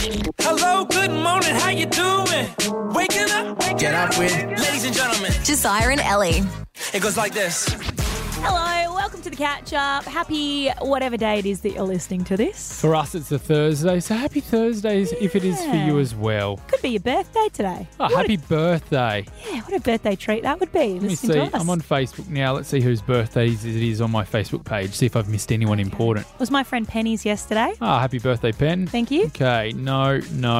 Hello, good morning, how you doing? Waking up, get up with, ladies and gentlemen. Josiah and Ellie. It goes like this. Hello, welcome to the catch up. Happy whatever day it is that you're listening to this. For us, it's a Thursday, so happy Thursdays if it is for you as well. Could be your birthday today. Oh, happy birthday. Yeah, what a birthday treat that would be. Let me see. I'm on Facebook now. Let's see whose birthdays it is on my Facebook page. See if I've missed anyone important. Was my friend Penny's yesterday. Oh, happy birthday, Pen. Thank you. Okay, no.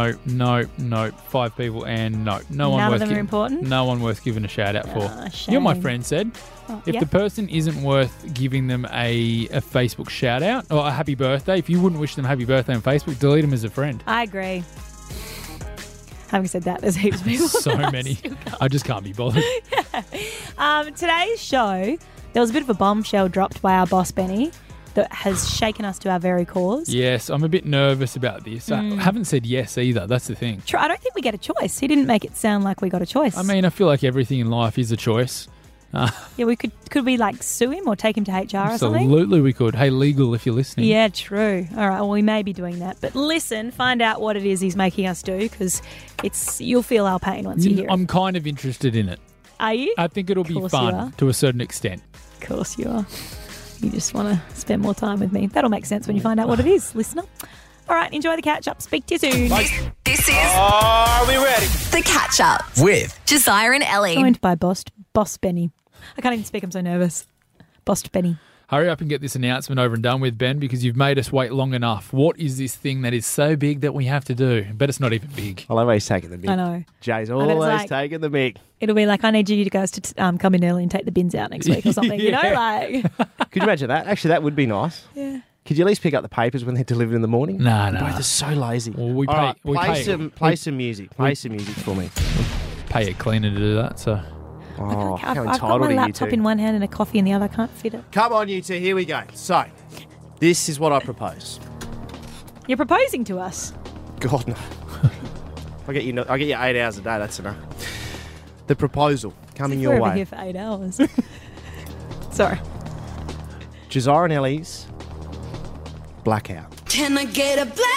5 people and no. None of them are important? No one worth giving a shout out for. Shame. You know what my friend said? If the person isn't worth giving them a Facebook shout out or a happy birthday, if you wouldn't wish them happy birthday on Facebook, delete them as a friend. I agree. Having said that, there's heaps of people. So many. I just can't be bothered. Today's show, there was a bit of a bombshell dropped by our boss, Benny, that has shaken us to our very cores. Yes, I'm a bit nervous about this. I haven't said yes either. That's the thing. I don't think we get a choice. He didn't make it sound like we got a choice. I mean, I feel like everything in life is a choice. Yeah, we could we like sue him or take him to HR or something? Absolutely we could. Hey, legal if you're listening. Yeah, true. All right, well, we may be doing that. But listen, find out what it is he's making us do because you'll feel our pain once you hear it. I'm kind of interested in it. Are you? I think it'll be fun to a certain extent. Of course you are. You just want to spend more time with me. That'll make sense when you find out what it is, listener. All right, enjoy the catch-up. Speak to you soon. This is Are we ready? the catch-up With Josiah and Ellie. Joined by Boss Benny. I can't even speak, I'm so nervous. Boss Benny. Hurry up and get this announcement over and done with, Ben, because you've made us wait long enough. What is this thing that is so big that we have to do? But it's not even big. I love how he's taking the mic. I know. Jay's bet always it's like- taking the mic. It'll be like, I need you guys to come in early and take the bins out next week or something, you know? Like, Could you imagine that? Actually, that would be nice. yeah. Could you at least pick up the papers when they're delivered in the morning? No. Both are so lazy. Well, we All pay- right, we play some music. Play some music for me. Pay a cleaner to do that, so... Oh, I've how got entitled my are you laptop two? in one hand and a coffee in the other. I can't fit it. Come on, you two. Here we go. So, this is what I propose. You're proposing to us. God, no. I get you 8 hours a day. That's enough. The proposal coming We're your over way. here for 8 hours. Sorry. Josiah and Ellie's Blackout. Can I get a blackout?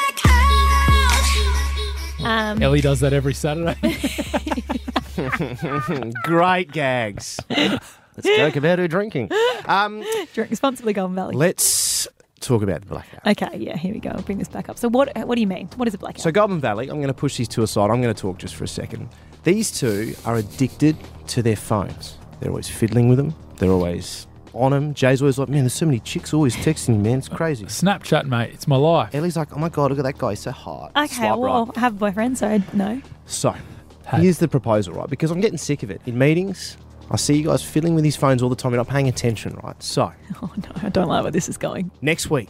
Ellie does that every Saturday. Great gags. Let's joke about her drinking. Drink responsibly, Golden Valley. Let's talk about the blackout. Okay, yeah, here we go. I'll bring this back up. So what do you mean? What is a blackout? So Goulburn Valley, I'm going to push these two aside. I'm going to talk just for a second. These two are addicted to their phones. They're always fiddling with them. They're always on them. Jay's always like, man, there's so many chicks always texting me, man. It's crazy. Snapchat, mate. It's my life. Ellie's like, oh my God, look at that guy. He's so hot. Okay, Swipe well, right. I have a boyfriend, so no. So, here's the proposal, right? Because I'm getting sick of it. In meetings, I see you guys fiddling with these phones all the time. You're not paying attention, right? So, Oh no, I don't like where this is going. next week,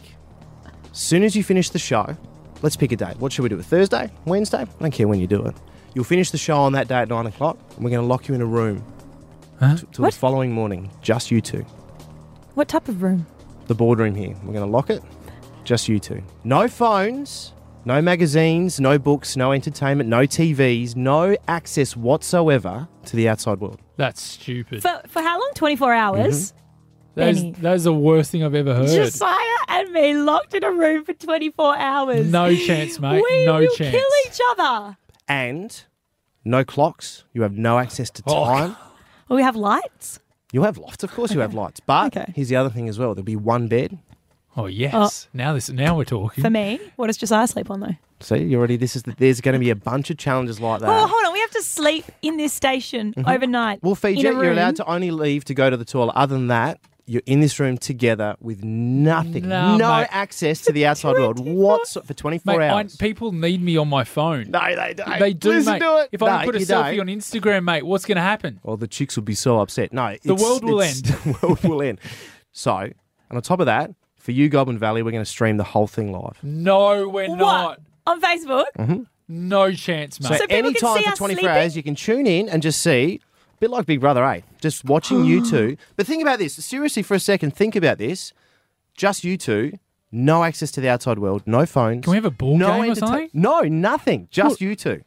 as soon as you finish the show, let's pick a date. What should we do? A Thursday? Wednesday? I don't care when you do it. You'll finish the show on that day at 9 o'clock, and we're going to lock you in a room Huh? till the What? following morning. Just you two. What type of room? The boardroom here. We're going to lock it. Just you two. No phones, no magazines, no books, no entertainment, no TVs, no access whatsoever to the outside world. That's stupid. For how long? 24 hours? Benny. That is the worst thing I've ever heard. Josiah and me locked in a room for 24 hours. No chance, mate. We No will chance. kill each other. And no clocks. You have no access to Oh. time. Will we have lights? You have lights. Of course you have lights. But Okay. here's the other thing as well. There'll be one bed. Oh, yes. Now we're talking. For me? What does Josiah sleep on, though? See, you already. There's going to be a bunch of challenges like that. Oh, hold on. We have to sleep in this station overnight. Well, in Fiji, a you're room. allowed to only leave to go to the toilet. Other than that, you're in this room together with nothing. No, No mate. access to the outside world. What? For 24 Mate, hours. people need me on my phone. No, they don't. They do, Listen mate. to it. If I No, put a you selfie don't. on Instagram, mate, what's going to happen? Well, the chicks will be so upset. No, The world will end. The world will end. So, and on top of that, for you, Goulburn Valley, we're going to stream the whole thing live. No, we're What? not. On Facebook? No chance, mate. So, people can anytime see for us 24 sleeping? hours, you can tune in and just see, a bit like Big Brother, eh? Just watching you two. But think about this. Seriously, for a second, think about this. Just you two, no access to the outside world, no phones. Can we have a ball game or something? No, nothing. Just you two.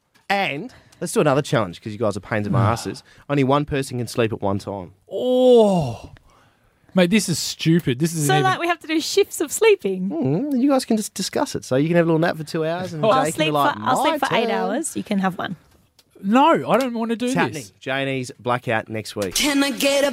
And let's do another challenge because you guys are pains in my asses. Only one person can sleep at one time. Oh, Mate, this is stupid. This is So like we have to do shifts of sleeping. You guys can just discuss it. So you can have a little nap for 2 hours and I'll Jay can sleep be for like, I'll sleep for "My 8 turn." hours. You can have one. No, I don't want to do It's this. happening. Janie's blackout next week. Can I get a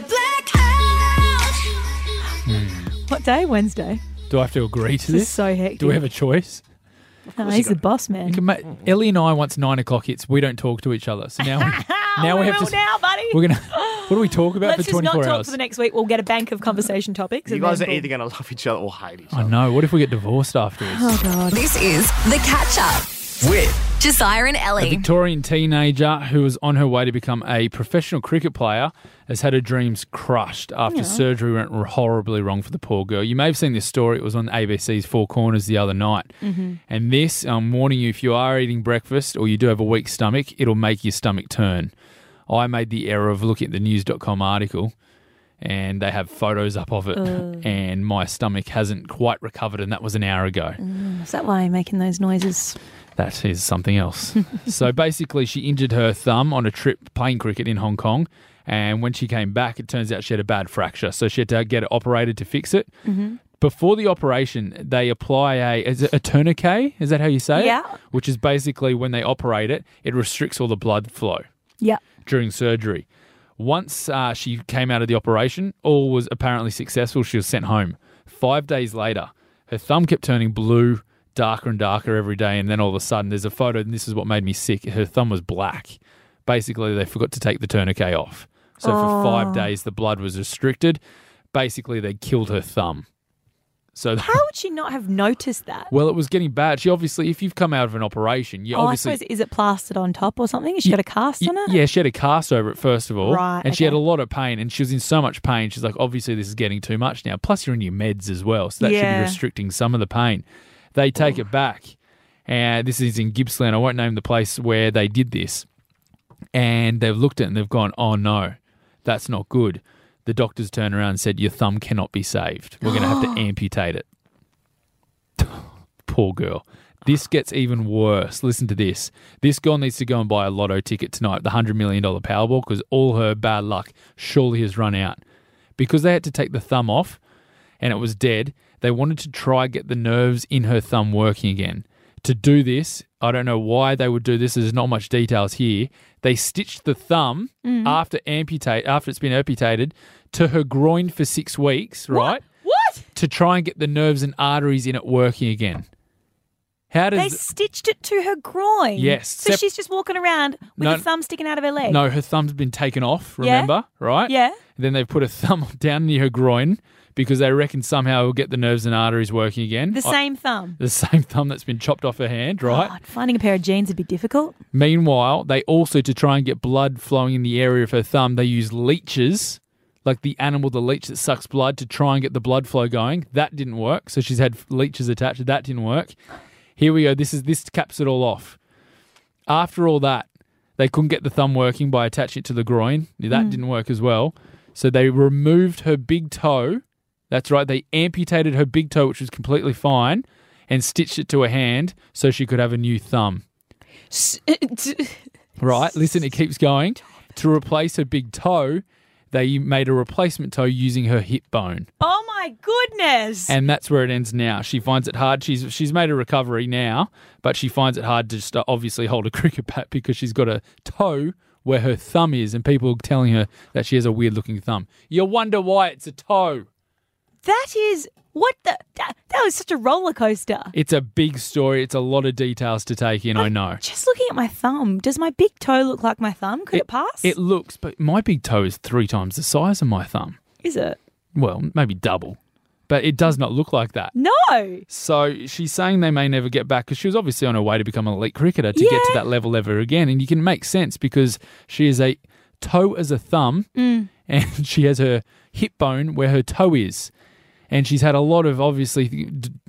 blackout? What day? Wednesday. Do I have to agree to This is this? so hectic. Do we have a choice? No, he's the boss man. You can Ellie and I, once 9 o'clock hits, we don't talk to each other. So now, now we have to. Now, buddy. We're gonna. What do we talk about Let's for 24 just not talk hours? for the next week. We'll get a bank of conversation topics. You and guys are then we'll- either going to love each other or hate each I other. know. What if we get divorced afterwards? Oh God. This is The Catch Up With Josiah and A Ellie. Victorian teenager who was on her way to become a professional cricket player has had her dreams crushed after surgery went horribly wrong for the poor girl. You may have seen this story. It was on ABC's Four Corners the other night. And this, I'm warning you, if you are eating breakfast or you do have a weak stomach, it'll make your stomach turn. I made the error of looking at the news.com article and they have photos up of it and my stomach hasn't quite recovered, and that was an hour ago. Is that why you're making those noises? That is something else. So basically, she injured her thumb on a trip playing cricket in Hong Kong. And when she came back, it turns out she had a bad fracture. So she had to get it operated to fix it. Before the operation, they apply is it a tourniquet? Is that how you say it? Yeah. Which is basically when they operate it, it restricts all the blood flow Yeah. during surgery. Once she came out of the operation, all was apparently successful. She was sent home. 5 days later, her thumb kept turning blue, darker and darker every day, and then all of a sudden there's a photo, and this is what made me sick. Her thumb was black. Basically, they forgot to take the tourniquet off. So for 5 days, the blood was restricted. Basically, they killed her thumb. So How would she not have noticed that? well, it was getting bad. She obviously, if you've come out of an operation, you I obviously... suppose, is it plastered on top or something? Has she got a cast on it? Yeah, she had a cast over it first of all. Right, And she had okay. a lot of pain, and she was in so much pain. She's like, obviously this is getting too much now. Plus you're in your meds as well, so that should Yeah. be restricting some of the pain. They take it back. And this is in Gippsland. I won't name the place where they did this. And they've looked at it and they've gone, oh no, that's not good. The doctors turned around and said, your thumb cannot be saved. We're going to have to amputate it. Poor girl. This gets even worse. Listen to this. This girl needs to go and buy a lotto ticket tonight, the $100 million Powerball, because all her bad luck surely has run out. Because they had to take the thumb off and it was dead, they wanted to try get the nerves in her thumb working again. To do this, I don't know why they would do this. There's not much details here. They stitched the thumb after it's been amputated to her groin for 6 weeks, right? What? To try and get the nerves and arteries in it working again. How They does... stitched it to her groin. Yes. So she's just walking around with No. a thumb sticking out of her leg. No, her thumb's been taken off, Yeah. remember? Right? Yeah. Then they've put a thumb down near her groin because they reckon somehow it'll get the nerves and arteries working again. The same thumb. The same thumb that's been chopped off her hand, right? God, finding a pair of jeans would be difficult. Meanwhile, they also, to try and get blood flowing in the area of her thumb, they use leeches, like the animal, the leech that sucks blood, to try and get the blood flow going. That didn't work. So she's had leeches attached. That didn't work. Here we go. This caps it all off. After all that, they couldn't get the thumb working by attaching it to the groin. That didn't work as well. So they removed her big toe. That's right. They amputated her big toe, which was completely fine, and stitched it to her hand so she could have a new thumb. Right? Listen, it keeps going. To replace her big toe, they made a replacement toe using her hip bone. Oh my goodness. And that's where it ends now. She finds it hard. She's made a recovery now, but she finds it hard to just obviously hold a cricket bat because she's got a toe where her thumb is, and people are telling her that she has a weird-looking thumb. You wonder why it's a toe. That is what the that was such a roller coaster. It's a big story. It's a lot of details to take in, I know. Just looking at my thumb, does my big toe look like my thumb? Could it pass? It looks, but my big toe is 3 times the size of my thumb. Is it? Well, maybe double. But it does not look like that. No. So she's saying they may never get back because she was obviously on her way to become an elite cricketer to get to that level ever again. And you can make sense because she is a toe as a thumb and she has her hip bone where her toe is. And she's had a lot of, obviously,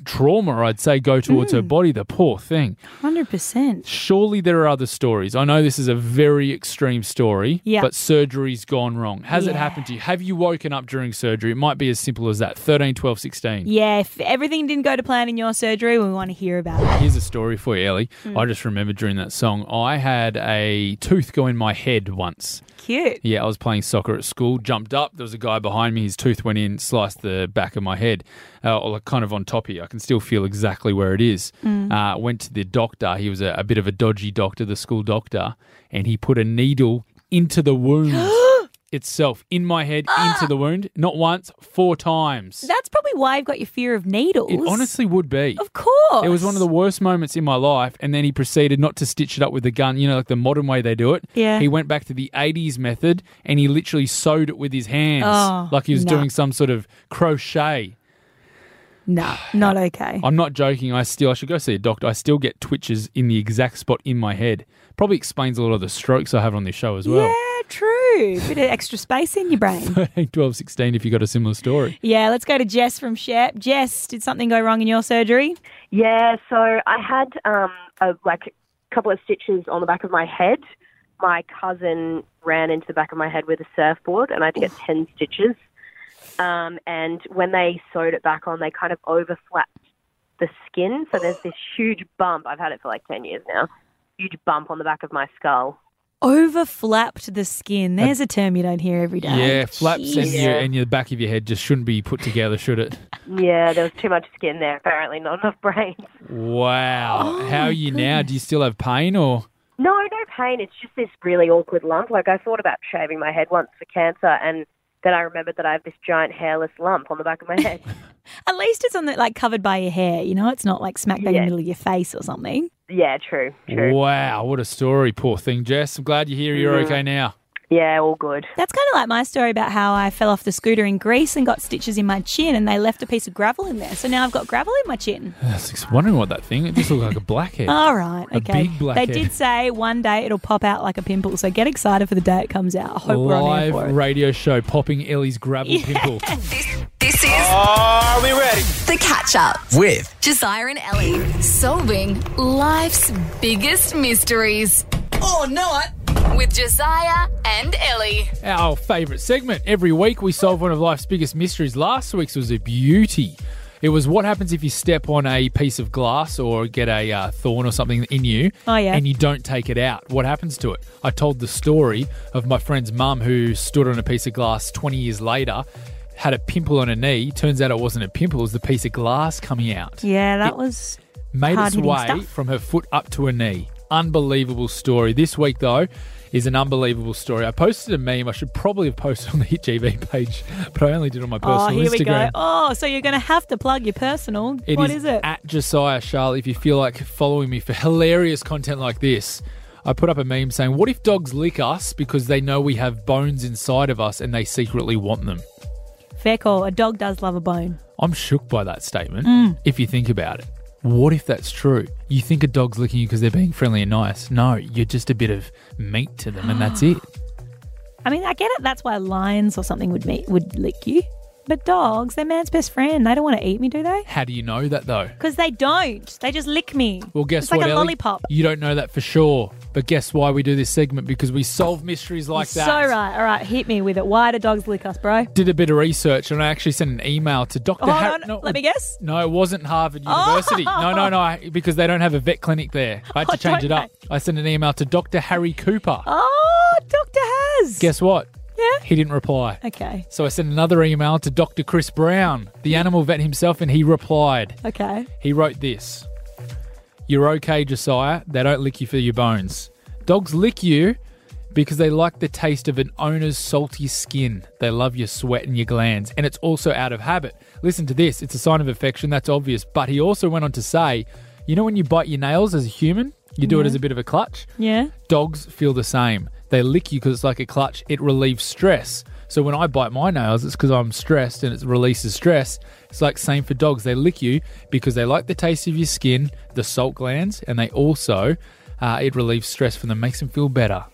trauma, I'd say, go towards her body. The poor thing. 100%. Surely there are other stories. I know this is a very extreme story, but surgery's gone wrong. Has it happened to you? Have you woken up during surgery? It might be as simple as that. 13, 12, 16. Yeah, if everything didn't go to plan in your surgery, we want to hear about it. Here's a story for you, Ellie. I just remembered during that song, I had a tooth go in my head once. Cute. Yeah, I was playing soccer at school, jumped up, there was a guy behind me, his tooth went in, sliced the back of my head, or like kind of on top here. I can still feel exactly where it is. Went to the doctor. He was a bit of a dodgy doctor, the school doctor, and he put a needle into the wound itself, in my head, into the wound. Not once, 4 times. That's probably why you've got your fear of needles. It honestly would be. Of course. It was one of the worst moments in my life, and then he proceeded not to stitch it up with a gun, you know, like the modern way they do it. Yeah. He went back to the 80s method, and he literally sewed it with his hands, like he was doing some sort of crochet. No, not okay. I'm not joking. I should go see a doctor. I still get twitches in the exact spot in my head. Probably explains a lot of the strokes I have on this show as well. Yeah, true. Bit of extra space in your brain. 13, 12, 16 if you got a similar story. Yeah, let's go to Jess from Shep. Jess, did something go wrong in your surgery? Yeah, so I had a couple of stitches on the back of my head. My cousin ran into the back of my head with a surfboard, and I had to get 10 stitches. And when they sewed it back on, they kind of overflapped the skin. So there's this huge bump. I've had it for like 10 years now. Huge bump on the back of my skull. Overflapped the skin. There's a term you don't hear every day. Yeah, flaps and the back of your head just shouldn't be put together, should it? Yeah, there was too much skin there, apparently, not enough brains. Wow. How are you now? Do you still have pain or? No pain. It's just this really awkward lump. Like, I thought about shaving my head once for cancer, and then I remembered that I have this giant hairless lump on the back of my head. At least it's on the, like, covered by your hair, you know? It's not like smack bang in the middle of your face or something. Yeah, true. Wow, what a story, poor thing, Jess. I'm glad you're okay now. Yeah, all good. That's kind of like my story about how I fell off the scooter in Greece and got stitches in my chin, and they left a piece of gravel in there. So now I've got gravel in my chin. I was just wondering what that thing, it just looked like a blackhead. All right, okay. A big blackhead. They did say one day it'll pop out like a pimple, so get excited for the day it comes out. I hope we're on air for it. Live radio show popping Ellie's gravel pimple. This is Are we ready? The Catch Up With Josiah and Ellie. Solving life's biggest mysteries. Or not. With Josiah and Ellie. Our favourite segment. Every week we solve one of life's biggest mysteries. Last week's was a beauty. It was what happens if you step on a piece of glass or get a thorn or something in you and you don't take it out. What happens to it? I told the story of my friend's mum who stood on a piece of glass 20 years later, had a pimple on her knee. Turns out it wasn't a pimple, it was the piece of glass coming out. Yeah, that was made its way stuff. from her foot up to her knee. Unbelievable story. This week, though, is an unbelievable story. I posted a meme. I should probably have posted on the Hit TV page, but I only did it on my personal Instagram. We go. Oh, so you're going to have to plug your personal. What is it? At Josiah Charlotte, if you feel like following me for hilarious content like this. I put up a meme saying, what if dogs lick us because they know we have bones inside of us and they secretly want them? Fair call. A dog does love a bone. I'm shook by that statement, if you think about it. What if that's true? You think a dog's licking you because they're being friendly and nice. No, you're just a bit of meat to them and that's it. I mean, I get it. That's why lions or something would lick you. But dogs, they're man's best friend. They don't want to eat me, do they? How do you know that, though? Because they don't. They just lick me. Well, guess it's what, like a Ellie? lollipop. You don't know that for sure. But guess why we do this segment? Because we solve mysteries like that. So right. All right, hit me with it. Why do dogs lick us, bro? Did a bit of research and I actually sent an email to Dr. Let me guess. No, it wasn't Harvard University. No, because they don't have a vet clinic there. I had to change it up. I sent an email to Dr. Harry Cooper. Oh, Dr. Has. Guess what? Yeah? He didn't reply. Okay. So I sent another email to Dr. Chris Brown, the animal vet himself, and he replied. Okay. He wrote this. You're okay, Josiah. They don't lick you for your bones. Dogs lick you because they like the taste of an owner's salty skin. They love your sweat and your glands, and it's also out of habit. Listen to this. It's a sign of affection. That's obvious. But he also went on to say, you know when you bite your nails as a human? You do it as a bit of a clutch? Yeah. Dogs feel the same. They lick you because it's like a clutch. It relieves stress. So when I bite my nails, it's because I'm stressed and it releases stress. It's like same for dogs. They lick you because they like the taste of your skin, the salt glands, and they also, it relieves stress for them, makes them feel better.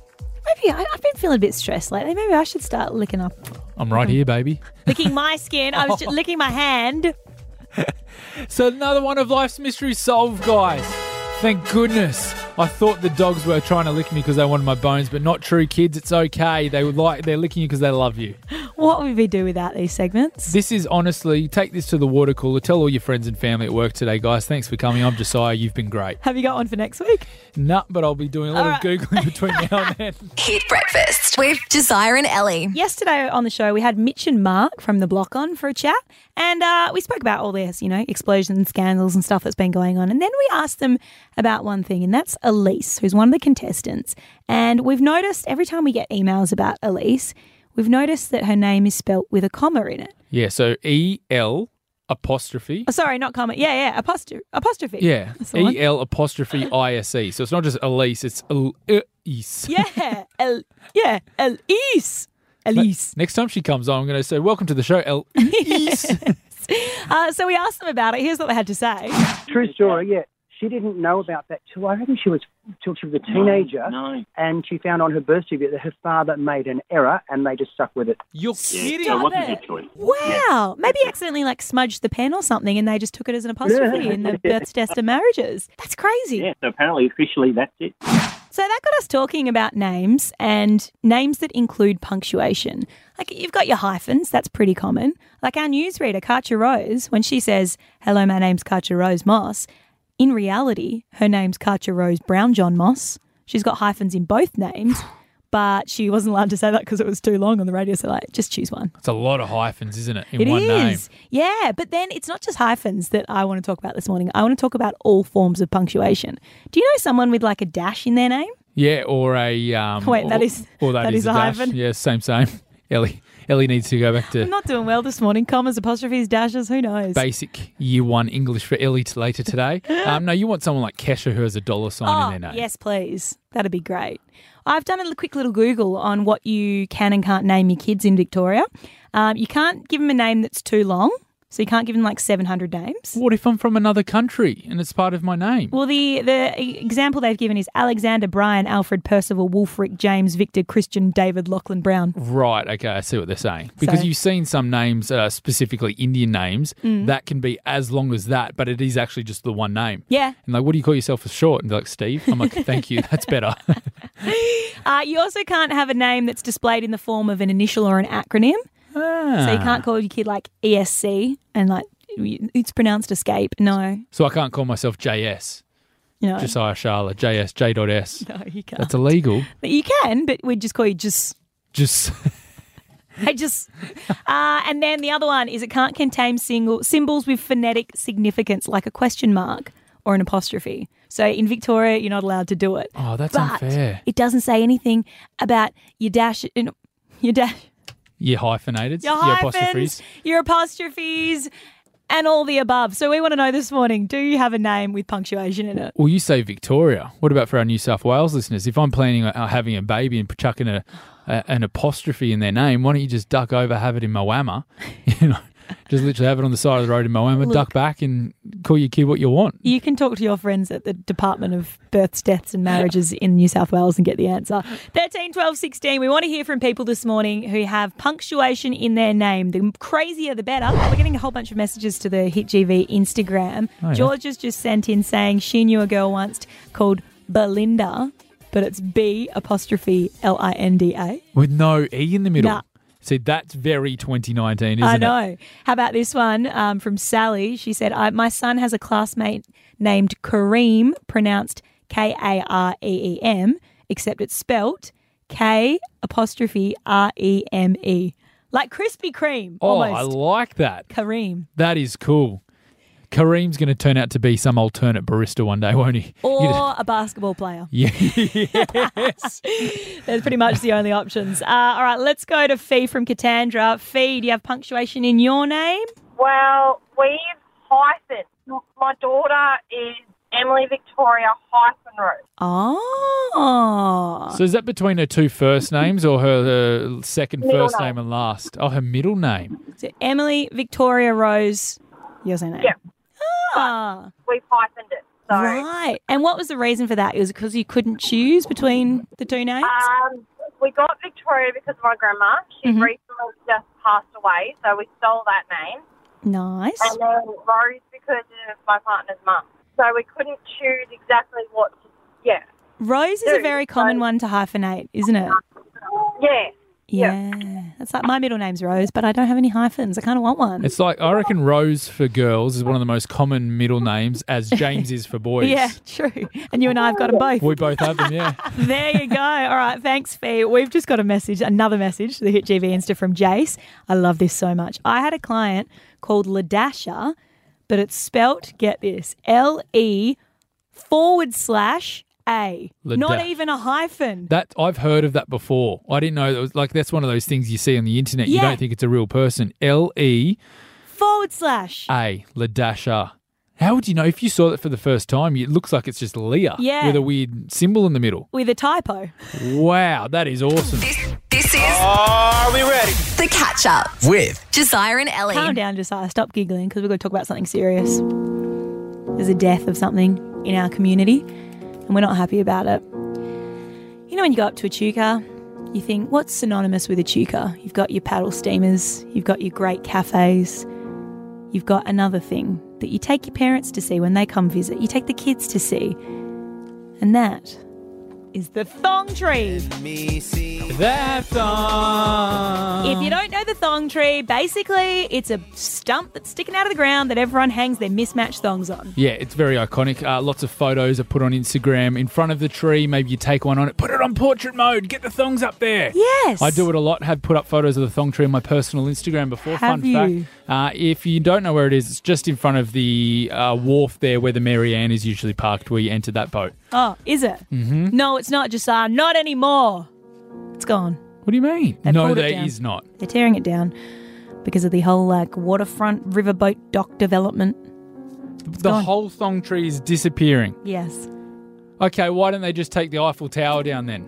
Maybe I've been feeling a bit stressed lately. Maybe I should start licking up. I'm right here, baby. Licking my skin. I was just licking my hand. So another one of life's mysteries solved, guys. Thank goodness. I thought the dogs were trying to lick me because they wanted my bones, but not true, kids. It's okay. They're licking you because they love you. What would we do without these segments? This is honestly, take this to the water cooler. Tell all your friends and family at work today, guys. Thanks for coming. I'm Josiah. You've been great. Have you got one for next week? Nah, but I'll be doing a lot of Googling between now and then. Hit breakfast with Josiah and Ellie. Yesterday on the show, we had Mitch and Mark from The Block on for a chat, and we spoke about all this, explosions, scandals and stuff that's been going on. And then we asked them about one thing, and that's Elise, who's one of the contestants. And we've noticed every time we get emails about Elise, we've noticed that her name is spelt with a comma in it. Yeah, so E-L apostrophe. Oh, sorry, not comma. Yeah, apostrophe. Yeah, That's the one. E-L apostrophe I-S-E. So it's not just Elise, it's Elise. Yeah, Elise. Elise. Next time she comes on, I'm going to say, welcome to the show, Elise. So we asked them about it. Here's what they had to say. True story, yeah. She didn't know about that till I reckon she was a teenager. No. And she found on her birth certificate that her father made an error and they just stuck with it. You're kidding. So it wasn't a good choice. Wow. Maybe accidentally smudged the pen or something and they just took it as an apostrophe in the births, deaths and marriages. That's crazy. Yeah, so apparently officially that's it. So that got us talking about names and names that include punctuation. Like you've got your hyphens, that's pretty common. Like our newsreader, Katja Rose, when she says, hello, my name's Katja Rose Moss, in reality, her name's Katja Rose Brown John Moss. She's got hyphens in both names, but she wasn't allowed to say that because it was too long on the radio. So just choose one. It's a lot of hyphens, isn't it, in It one name? is. Yeah, but then it's not just hyphens that I want to talk about this morning. I want to talk about all forms of punctuation. Do you know someone with like a dash in their name? Yeah, or a... Wait, that is or that is a a dash. hyphen? Yeah, same. Ellie needs to go back to I'm not doing well this morning. Commas, apostrophes, dashes, who knows? basic year one English for Ellie later today. No, you want someone like Kesha who has a dollar sign in their name. Yes, please. That'd be great. I've done a quick little Google on what you can and can't name your kids in Victoria. You can't give them a name that's too long, so you can't give them like 700 names. What if I'm from another country and it's part of my name? Well, the example they've given is Alexander, Brian, Alfred, Percival, Wolfric, James, Victor, Christian, David, Lachlan, Brown. Right, okay, I see what they're saying. Because So- you've seen some names, specifically Indian names, that can be as long as that, but it is actually just the one name. Yeah. And like, what do you call yourself for short? And they're like, Steve. I'm like, thank you, that's better. You also can't have a name that's displayed in the form of an initial or an acronym. So you can't call your kid like ESC and like it's pronounced escape. No, So I can't call myself JS, Josiah Sharla, JS, J.S. No, you can't. That's illegal. But you can, but we'd just call you just. Just... Hey, just. And then the other one is it can't contain symbols with phonetic significance like a question mark or an apostrophe. So in Victoria, you're not allowed to do it. Oh, that's but unfair. It doesn't say anything about your dash. Your dash. Your hyphenated, Your your hyphens, apostrophes. your apostrophes, and all the above. So we want to know this morning, do you have a name with punctuation in it? Well, you say Victoria. What about for our New South Wales listeners? If I'm planning on having a baby and chucking an apostrophe in their name, why don't you just duck over, have it in Moama? Just literally have it on the side of the road in Moama, duck back and call your kid what you want. You can talk to your friends at the Department of Births, Deaths and Marriages in New South Wales and get the answer. 13, 12, 16. We want to hear from people this morning who have punctuation in their name. The crazier, the better. We're getting a whole bunch of messages to the Hit GV Instagram. Oh, yeah. George has just sent in saying she knew a girl once called Belinda, but it's B''Linda. With no E in the middle. Nah. See, that's very 2019, isn't I it? know. How about this one from Sally? She said, my son has a classmate named Kareem, pronounced Kareem, except it's spelt K''Reme. Like Krispy Kreme, Oh, almost. I like that. Kareem. That is cool. Kareem's going to turn out to be some alternate barista one day, won't he? Or a basketball player. Yes. There's pretty much the only options. All right, let's go to Fee from Katandra. Fee, do you have punctuation in your name? Well, we've hyphen. My daughter is Emily Victoria Rose. Oh. So is that between her two first names or her second Middle first name name. and last? Oh, her middle name. So Emily Victoria Rose, your name. Yeah. Ah. We've hyphened it. So, Right. And what was the reason for that? Was it because you couldn't choose between the two names? we got Victoria because of my grandma. She Mhm. recently just passed away, so we stole that name. Nice. And then Rose because of my partner's mum. So we couldn't choose exactly what to, Rose is a very common one to hyphenate, isn't it? Yeah. Yeah. That's like my middle name's Rose, but I don't have any hyphens. I kind of want one. It's like, I reckon Rose for girls is one of the most common middle names, as James is for boys. Yeah, true. And you and I have got them both. We both have them, yeah. There you go. All right, thanks, Fee. We've just got another message to the Hit GV Insta from Jace. I love this so much. I had a client called Ladasha, but it's spelt, get this, LE/A. Not even a hyphen. That I've heard of that before. I didn't know that was like that's one of those things you see on the internet. You Yeah. don't think it's a real person. LE/A. Ladasha. How would you know if you saw it for the first time? It looks like it's just Leah Yeah. with a weird symbol in the middle. With a typo. Wow, that is awesome. This is Are we ready? The Catch Up With Josiah and Ellie. Calm down, Josiah. Stop giggling because we're going to talk about something serious. There's a death of something in our community and we're not happy about it. You know when you go up to a chuka, you think, what's synonymous with a chuka? You've got your paddle steamers, you've got your great cafes, you've got another thing that you take your parents to see when they come visit. You take the kids to see. And that is the thong tree. That thong. If you don't know the thong tree, basically it's a stump that's sticking out of the ground that everyone hangs their mismatched thongs on. Yeah, it's very iconic. Lots of photos are put on Instagram in front of the tree. Maybe you take one on it, put it on portrait mode, get the thongs up there. Yes. I do it a lot. Have put up photos of the thong tree on my personal Instagram before. Have Fun you? fact. If you don't know where it is, it's just in front of the wharf there where the Mary Ann is usually parked where you enter that boat. Oh, is it? Mm-hmm. No, it's not, Josiah. Not anymore. It's gone. What do you mean? They No, pulled it there down. is not. They're tearing it down because of the whole waterfront riverboat dock development. The gone. whole thong tree is disappearing. Yes. Okay, why don't they just take the Eiffel Tower down then?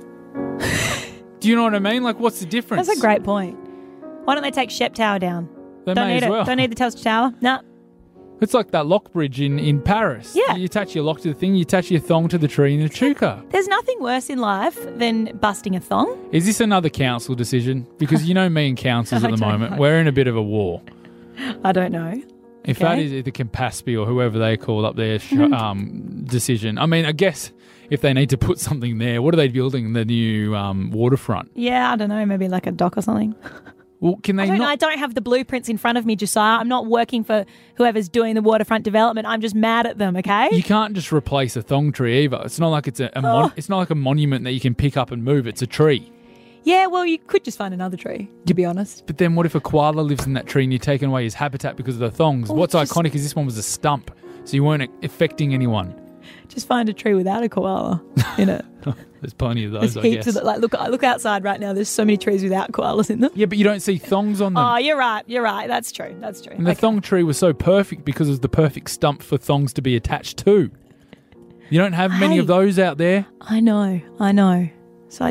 Do you know what I mean? Like, what's the difference? That's a great point. Why don't they take Shep Tower down? They Don't may need as it. well. Don't need the Telstra Tower. No. It's like that lock bridge in Paris. Yeah. You attach your lock to the thing, you attach your thong to the tree in a chuka. There's nothing worse in life than busting a thong. Is this another council decision? Because you know me and councils I at the don't moment, know. we're in a bit of a war. I don't know. If Okay. that is either Campaspe or whoever they call up their decision. I mean, I guess if they need to put something there, what are they building? The new waterfront? Yeah, I don't know. Maybe like a dock or something. Well, can they I not? don't have the blueprints in front of me, Josiah. I'm not working for whoever's doing the waterfront development. I'm just mad at them, okay? You can't just replace a thong tree either. It's not like it's it's not like a monument that you can pick up and move. It's a tree. Yeah, well, you could just find another tree, to be honest. But then what if a koala lives in that tree and you're taking away his habitat because of the thongs? Well, What's just- iconic is this one was a stump, so you weren't affecting anyone. Just find a tree without a koala in it. There's plenty of There's those, I heaps guess. of it. Like, look outside right now. There's so many trees without koalas in them. Yeah, but you don't see thongs on them. Oh, you're right. You're right. That's true. That's true. And the Okay. thong tree was so perfect because it was the perfect stump for thongs to be attached to. You don't have many of Hey. those out there. I know. So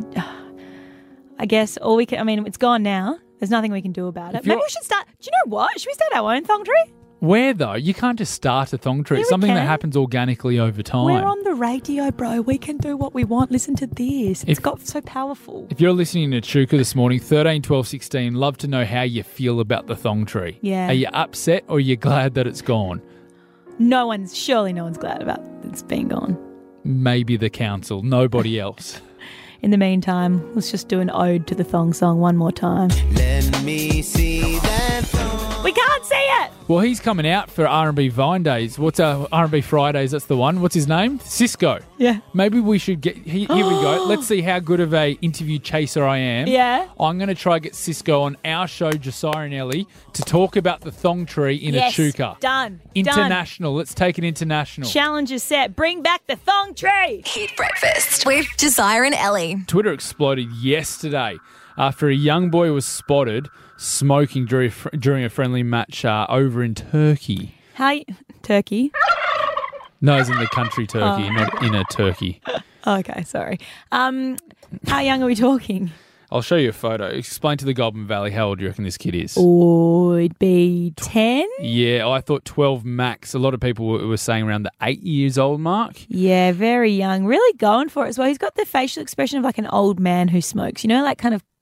I guess all we can. I mean, it's gone now. There's nothing we can do about it. If Maybe you're- we should start. Do you know what? Should we start our own thong tree? Where, though? You can't just start a thong tree. Yeah, It's we something that can. happens organically over time. We're on the radio, bro. We can do what we want. Listen to this. It's got so powerful. If you're listening to Chuka this morning, 13, 12, 16, love to know how you feel about the thong tree. Yeah. Are you upset or are you glad that it's gone? Surely no one's glad about it's being gone. Maybe the council, nobody else. In the meantime, let's just do an ode to the thong song one more time. Let me see that thong. We can't see it. Well, he's coming out for R&B Vine Days. What's R&B Fridays? That's the one. What's his name? Cisco. Yeah. Maybe we should get... Here we go. Let's see how good of a interview chaser I am. Yeah. I'm going to try get Cisco on our show, Josiah and Ellie, to talk about the thong tree in Yes. a chuka. Done. International. Let's take it international. Challenge is set. Bring back the thong tree. Hit Breakfast with Josiah and Ellie. Twitter exploded yesterday after a young boy was spotted smoking during a friendly match over in Turkey. Turkey? No, as in the country Turkey, Oh. not in a turkey. Okay, sorry. How young are we talking? I'll show you a photo. Explain to the Goulburn Valley how old do you reckon this kid is. Oh, it'd be 10? Yeah, I thought 12 max. A lot of people were saying around the 8 years old mark. Yeah, very young. Really going for it as well. He's got the facial expression of like an old man who smokes. You know, like kind of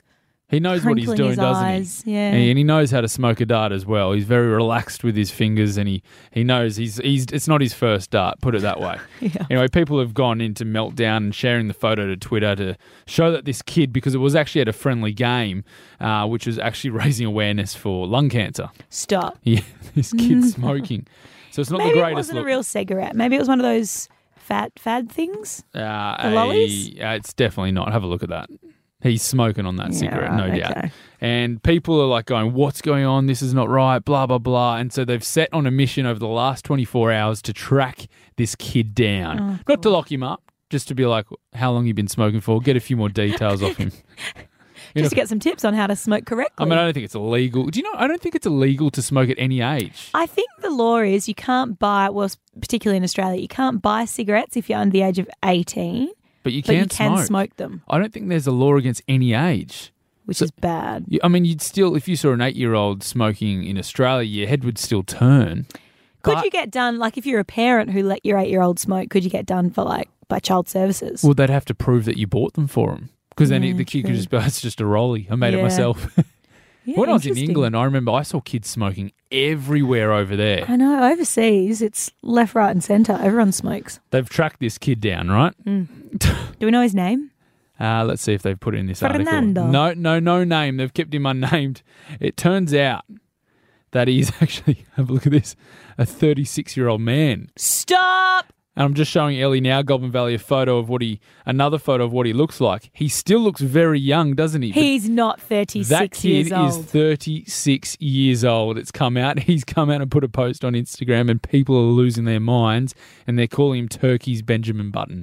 He knows what he's Crinkling doing, his doesn't eyes, he? yeah. And he knows how to smoke a dart as well. He's very relaxed with his fingers, and he knows he's it's not his first dart, put it that way. Yeah. Anyway, people have gone into meltdown and sharing the photo to Twitter to show that this kid, because it was actually at a friendly game, which was actually raising awareness for lung cancer. Stop. Yeah, this kid's smoking. So it's not Maybe the it greatest wasn't look. a real cigarette. Maybe it was one of those fad things. The lollies? It's definitely not. Have a look at that. He's smoking on that cigarette, no right, doubt. okay. And people are like going, what's going on? This is not right, blah, blah, blah. And so they've set on a mission over the last 24 hours to track this kid down. Not to lock him up, just to be like, how long you been smoking for? Get a few more details off him. Just to get some tips on how to smoke correctly. I mean, I don't think it's illegal. Do you know, I don't think it's illegal to smoke at any age. I think the law is you can't buy, well, particularly in Australia, you can't buy cigarettes if you're under the age of 18, But you but you can can smoke them, I don't think there's a law against any age. which is bad. I mean, you'd still, if you saw an 8-year-old smoking in Australia, your head would still turn. Could But- you get done, like if you're a parent who let your 8-year-old smoke, could you get done for like by child services? Well, they'd have to prove that you bought them for them. Because then Yeah, the kid true. could just be, it's just a rollie. I made it Yeah. myself. Yeah, When I was in interesting. England, I remember I saw kids smoking everywhere over there. I know, overseas, it's left, right and centre. Everyone smokes. They've tracked this kid down, right? Do we know his name? Let's see if they've put it in this Fernando. article. No name. They've kept him unnamed. It turns out that he's actually, have a look at this, a 36-year-old man. Stop! And I'm just showing Ellie now, Goulburn Valley, another photo of what he looks like. He still looks very young, doesn't he? But He's not 36 that kid years old. is 36 years old. It's come out. He's come out and put a post on Instagram, and people are losing their minds, and they're calling him Turkey's Benjamin Button.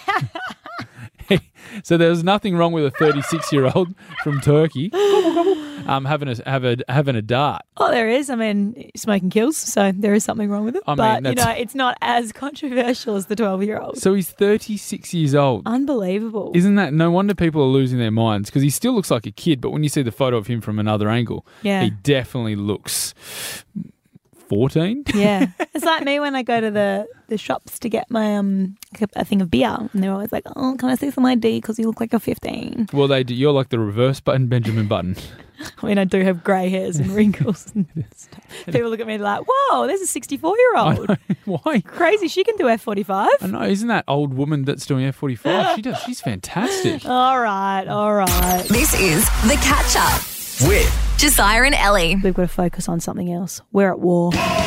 So there's nothing wrong with a 36-year-old from Turkey having a dart. Oh, there is. I mean, smoking kills, so there is something wrong with it. I mean, but, that's- it's not as controversial as the 12-year-old. So he's 36 years old. Unbelievable. Isn't that no wonder people are losing their minds, because he still looks like a kid, but when you see the photo of him from another angle, Yeah. he definitely looks 14. Yeah. It's like me when I go to the shops to get my a thing of beer, and they're always like, oh, can I see some ID because you look like you're 15. Well, they do. You're like the reverse button Benjamin Button. I mean, I do have grey hairs and wrinkles and stuff. People look at me like, whoa, there's a 64-year-old. Why? Crazy, she can do F45. I know. Isn't that old woman that's doing F45? She does. She's fantastic. All right. This is The Catch Up With Josiah and Ellie. We've got to focus on something else. We're at war.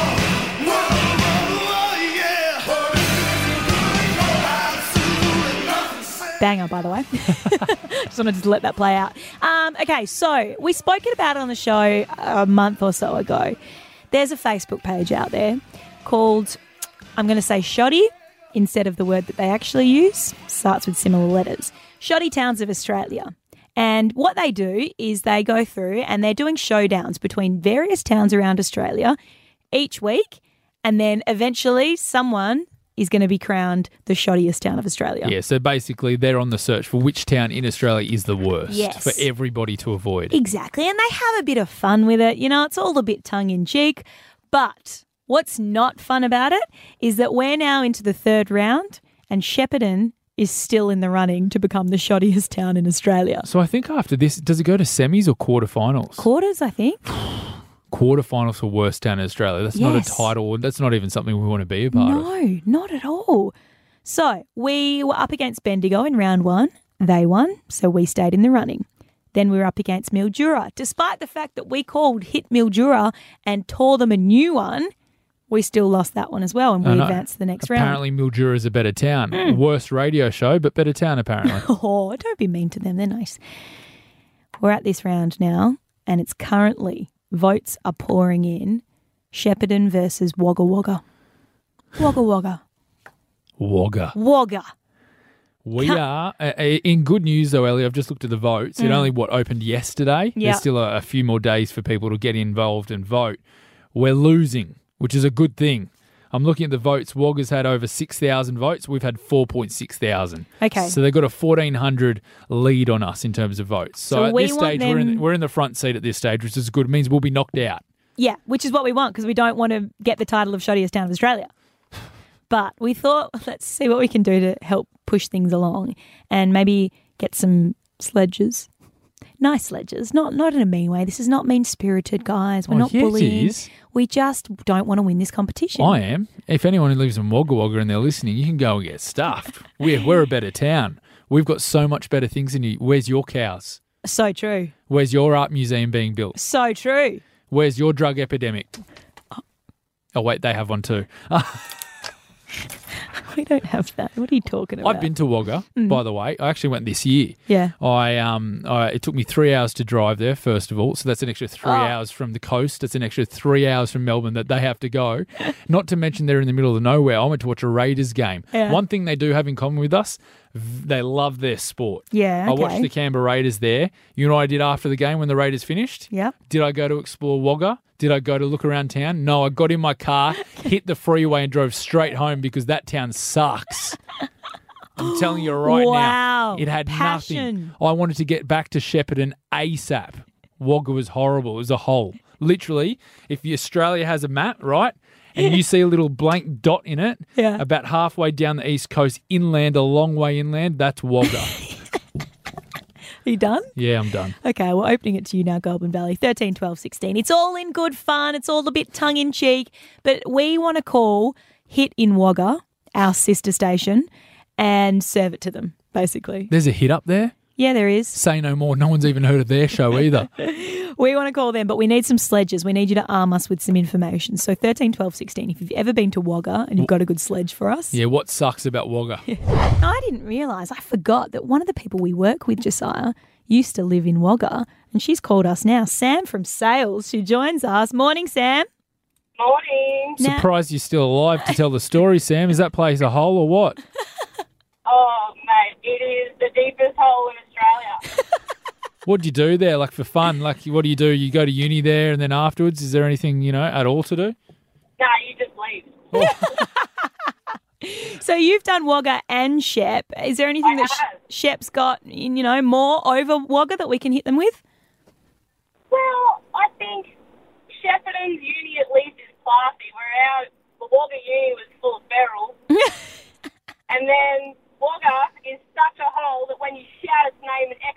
Banger, by the way. Just wanted to let that play out. Okay, so we spoke about it on the show a month or so ago. There's a Facebook page out there called, I'm going to say Shoddy instead of the word that they actually use. Starts with similar letters. Shoddy Towns of Australia. And what they do is they go through and they're doing showdowns between various towns around Australia each week. And then eventually someone is going to be crowned the shoddiest town of Australia. Yeah, so basically they're on the search for which town in Australia is the worst Yes. for everybody to avoid. Exactly. And they have a bit of fun with it. It's all a bit tongue-in-cheek. But what's not fun about it is that we're now into the third round and Shepparton is still in the running to become the shoddiest town in Australia. So I think after this, does it go to semis or quarterfinals? Quarters, I think. Quarterfinals for worst town in Australia. That's not a Yes. title. That's not even something we want to be a part of. No, not at all. So we were up against Bendigo in round one. They won, so we stayed in the running. Then we were up against Mildura. Despite the fact that we called hit Mildura and tore them a new one, we still lost that one as well, and we I know. advanced to the next round. Apparently Mildura is a better town. Worst radio show, but better town apparently. Oh, don't be mean to them. They're nice. We're at this round now, and it's currently, votes are pouring in. Shepparton versus Wagga Wagga. Wagga Wagga. Wagga. Wagga. We are, in good news though, Ellie, I've just looked at the votes. It only, opened yesterday? Yeah. There's still a few more days for people to get involved and vote. We're losing, which is a good thing. I'm looking at the votes. Wagga's had over 6,000 votes. We've had 4.6 thousand. Okay. So they've got a 1,400 lead on us in terms of votes. So, So at we this want stage, them- we're in the front seat at this stage, which is good. It means we'll be knocked out. Yeah, which is what we want because we don't want to get the title of shoddiest town of Australia. But we thought, let's see what we can do to help push things along and maybe get some sledges. nice sledges, not in a mean way. This is not mean-spirited, guys. We're not yes, bullying. it is. We just don't want to win this competition. I am. If anyone who lives in Wagga Wagga and they're listening, you can go and get stuffed. We're a better town. We've got so much better things than you. Where's your cows? So true. Where's your art museum being built? So true. Where's your drug epidemic? Oh, wait, they have one too. We don't have that. What are you talking about? I've been to Wagga, by the way. I actually went this year. Yeah. It took me 3 hours to drive there, first of all. So that's an extra 3 hours from the coast. That's an extra 3 hours from Melbourne that they have to go. Not to mention they're in the middle of nowhere. I went to watch a Raiders game. Yeah. One thing they do have in common with us, they love their sport. Yeah, I okay. watched the Canberra Raiders there. You know what I did after the game when the Raiders finished? Yeah. Did I go to explore Wagga? Did I go to look around town? No, I got in my car, hit the freeway and drove straight home because that town sucks. I'm telling you right Wow. now. It had Passion. nothing. I wanted to get back to Shepparton ASAP. Wagga was horrible. It was a hole. Literally, if Australia has a map, right, and you see a little blank dot in it, Yeah. about halfway down the east coast, inland, a long way inland, that's Wagga. Are you done? Yeah, I'm done. Okay, we're opening it to you now, Goulburn Valley, 13, 12, 16. It's all in good fun. It's all a bit tongue-in-cheek. But we want to call Hit in Wagga, our sister station, and serve it to them, basically. There's a hit up there. Yeah, there is. Say no more. No one's even heard of their show either. We want to call them, but we need some sledges. We need you to arm us with some information. So 13, 12, 16, if you've ever been to Wagga and you've got a good sledge for us. Yeah, what sucks about Wagga? I didn't realise, I forgot that one of the people we work with, Josiah, used to live in Wagga, and she's called us now. Sam from Sales, she joins us. Morning, Sam. Morning. Surprised you're still alive to tell the story, Sam. Is that place a hole or what? Oh, mate, it is the deepest hole in Australia. What do you do there, like for fun? Like, what do? You go to uni there, and then afterwards, is there anything at all to do? Nah, you just leave. So you've done Wagga and Shep. Is there anything that Shep's got, more over Wagga that we can hit them with? Well, I think Shepparton's uni at least is classy, where the Wagga uni was full of ferals. And then Wagga is such a hole that when you shout its name, it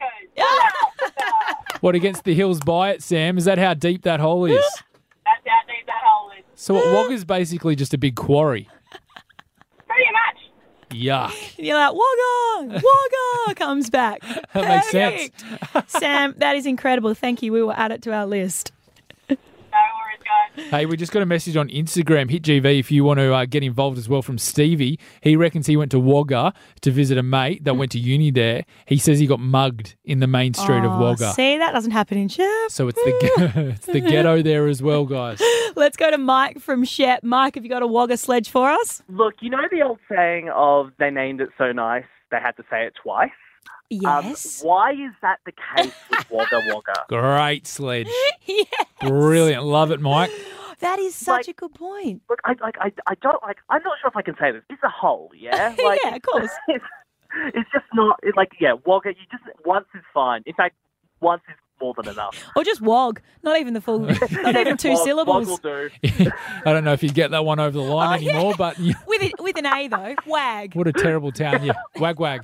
echoes. What, against the hills by it, Sam? Is that how deep that hole is? That's how deep that hole is. So what, Wagga's basically just a big quarry. Pretty much. Yuck. And you're like, Wagga comes back. That makes sense. Perfect. Sam, that is incredible. Thank you. We will add it to our list. No worries, guys. Hey, we just got a message on Instagram, HitGV, if you want to get involved as well, from Stevie. He reckons he went to Wagga to visit a mate that went to uni there. He says he got mugged in the main street of Wagga. See, that doesn't happen in Shep. So it's the ghetto there as well, guys. Let's go to Mike from Shep. Mike, have you got a Wagga sledge for us? Look, you know the old saying of they named it so nice, they had to say it twice? Yes. Why is that the case with Wagga Wagga? Great sledge. Yes. Brilliant. Love it, Mike. That is such a good point. Look, I don't like. I'm not sure if I can say this. It's a hole, yeah. Like, yeah, of course. It's just not. Wagga. You just once is fine. In fact, once is more than enough. Or just Wog. Not even the full. Not even two syllables. Wog will do. I don't know if you'd get that one over the line anymore, but With an A though. Wag. what a terrible town. Yeah. Wag.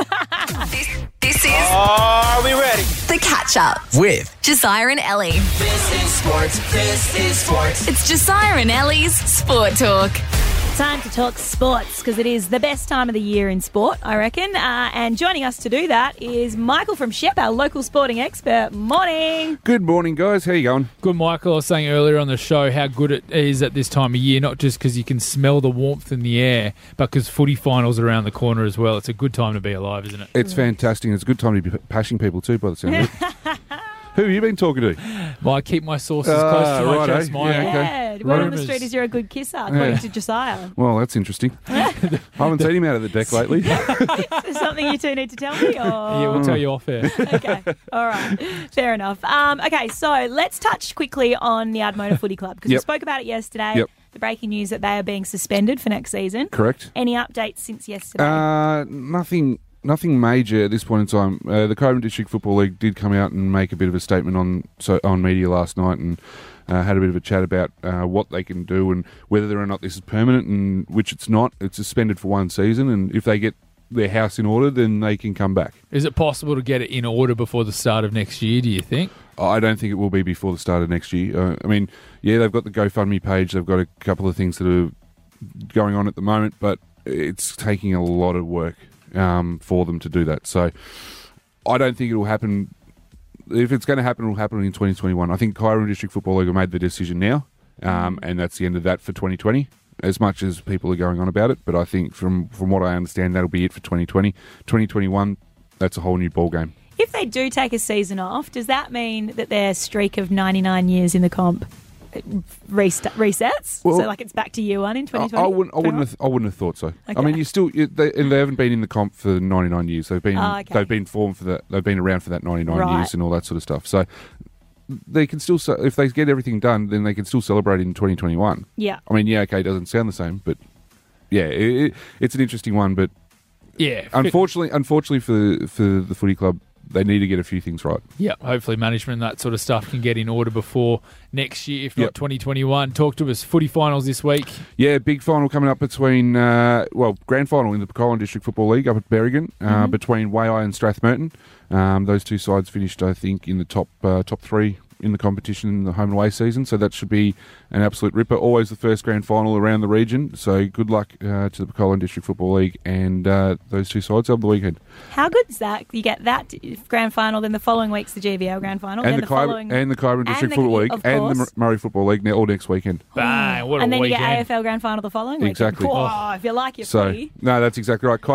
This is Are we ready? The Catch Up With Josiah and Ellie. This is sports. This is sports. It's Josiah and Ellie's Sport Talk. Time to talk sports because it is the best time of the year in sport, I reckon. And joining us to do that is Michael from Shep, our local sporting expert. Morning. Good morning, guys. How you going? Good, Michael. I was saying earlier on the show how good it is at this time of year, not just because you can smell the warmth in the air, but because footy finals are around the corner as well. It's a good time to be alive, isn't it? It's fantastic. It's a good time to be pashing people too, by the sound of it. Who have you been talking to? Well, I keep my sources close to my chest, Mike. Yeah, okay. Yeah, word on the street is you're a good kisser, according to Josiah. Well, that's interesting. I haven't seen him out of the deck lately. Is there something you two need to tell me? Or? Yeah, we'll tell you off air. Okay, all right, fair enough. Okay, so let's touch quickly on the Ardmona Footy Club because we spoke about it yesterday. Yep. The breaking news that they are being suspended for next season. Correct. Any updates since yesterday? Nothing major at this point in time. The Coburn District Football League did come out and make a bit of a statement on media last night and had a bit of a chat about what they can do and whether or not this is permanent, and which it's not. It's suspended for one season, and if they get their house in order, then they can come back. Is it possible to get it in order before the start of next year, do you think? I don't think it will be before the start of next year. I mean, yeah, they've got the GoFundMe page. They've got a couple of things that are going on at the moment, but it's taking a lot of work for them to do that. So I don't think it will happen. If it's going to happen, it will happen in 2021. I think Kyron District Football League have made the decision now, and that's the end of that for 2020, as much as people are going on about it. But I think from what I understand, that'll be it for 2020. 2021, that's a whole new ball game. If they do take a season off, does that mean that their streak of 99 years in the comp resets? Well, so like it's back to year one in 2020? I wouldn't have thought so. Okay. I mean, they haven't been in the comp for 99 years. They've been they've been formed for that. They've been around for that 99 years and all that sort of stuff. So they can still, if they get everything done, then they can still celebrate in 2021. Yeah. I mean, okay, it doesn't sound the same, but yeah, it's an interesting one. But yeah, unfortunately for the footy club, they need to get a few things right. Yeah, hopefully management and that sort of stuff can get in order before next year, if not 2021. Talk to us. Footy finals this week. Yeah, big final coming up between, grand final in the Pecolan District Football League up at Berrigan, between Waiai and Strathmerton. Those two sides finished, I think, in the top three in the competition in the home and away season, so that should be an absolute ripper. Always the first grand final around the region, so good luck to the Pecolan District Football League and those two sides over the weekend. How good is that? You get that grand final, then the following week's the GVL grand final, and the Kyron District Football League and the Murray Football League all next weekend. Bang, what a and then weekend. You get AFL grand final the following weekend. Exactly. Oh, if you like your footy. No, that's exactly right.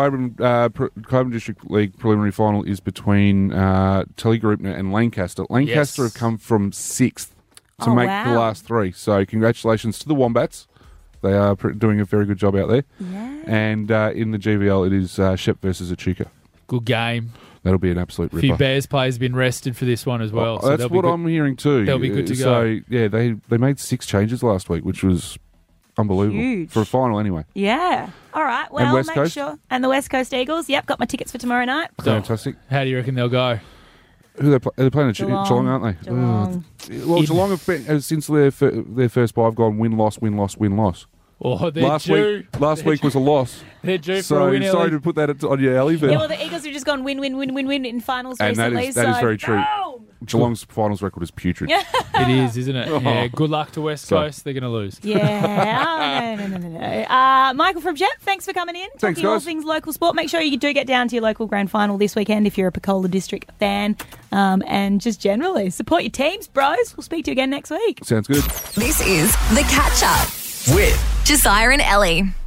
Kyron District League preliminary final is between Tully-Garupna and Lancaster. Lancaster have come from 6th to make the last 3. So congratulations to the Wombats. They are doing a very good job out there. Yeah. And in the GVL, it is Shep versus Echuca. Good game. That'll be an absolute ripper. A few Bears players have been rested for this one as well. So that's what I'm hearing too. They'll be good to go. So, yeah, they made 6 changes last week, which was unbelievable. Huge. For a final anyway. Yeah. All right. Well, and West make Coast? sure. And the West Coast Eagles. Yep, got my tickets for tomorrow night. Fantastic. How do you reckon they'll go? They're playing at Geelong, aren't they? Geelong. Well, Geelong have been, since their first 5 gone win-loss, win-loss, win-loss. Oh, last week was a loss. They're due for so a win, sorry to put that on your alley, but Yeah, well, the Eagles have just gone win in finals and recently. that is very true. Boom! Geelong's finals record is putrid. It is, isn't it? Yeah. Good luck to West Coast. They're going to lose. Yeah. No. Michael from Jet, thanks for coming in. Thanks, Talking all guys. things local sport. Make sure you do get down to your local grand final this weekend if you're a Pecola District fan. And just generally, support your teams, bros. We'll speak to you again next week. Sounds good. This is The Catch Up With Josiah and Ellie.